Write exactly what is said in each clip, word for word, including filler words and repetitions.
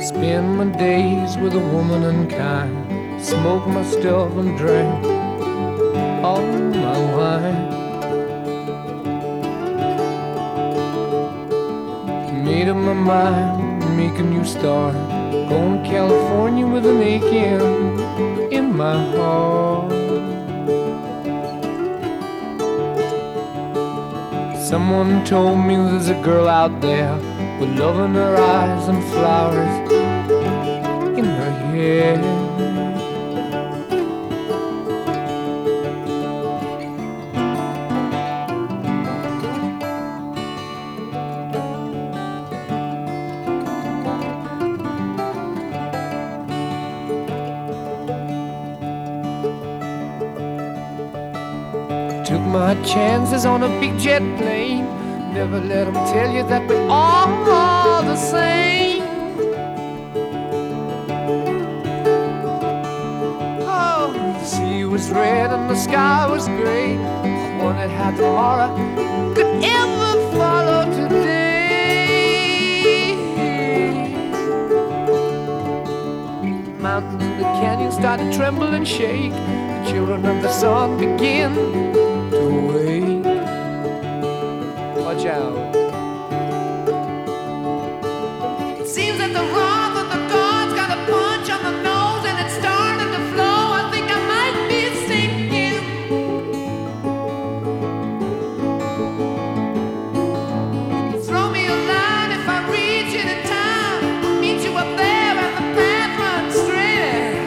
Spend my days with a woman unkind, smoke my stuff and drink all my wine. Made up my mind, make a new start, going to California with an aching in my heart. Someone told me there's a girl out there with love in her eyes and flowers in her hair. Took my chances on a big jet plane. Never let them tell you that we're all the same. Oh, the sea was red and the sky was gray. I wondered how tomorrow could ever follow today. Mountains in the canyon started to tremble and shake. The children of the sun begin to wake. Watch out. It seems that the wrath of the gods got a punch on the nose and it started to flow. I think I might be sinking. Throw me a line if I reach it in time. I'll meet you up there and the path runs straight.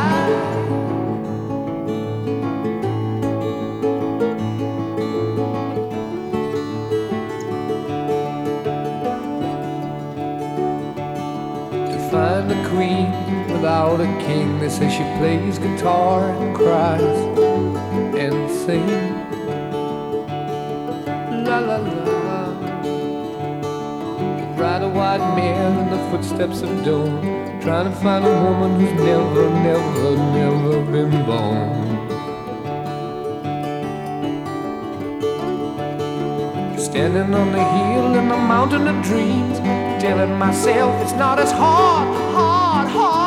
Find a queen without a king. They say she plays guitar and cries and sings. La la la. Ride a white mare in the footsteps of dawn, trying to find a woman who's never, never, never been born. Standing on the hill in the mountain of dreams, telling myself it's not as hard, hard, hard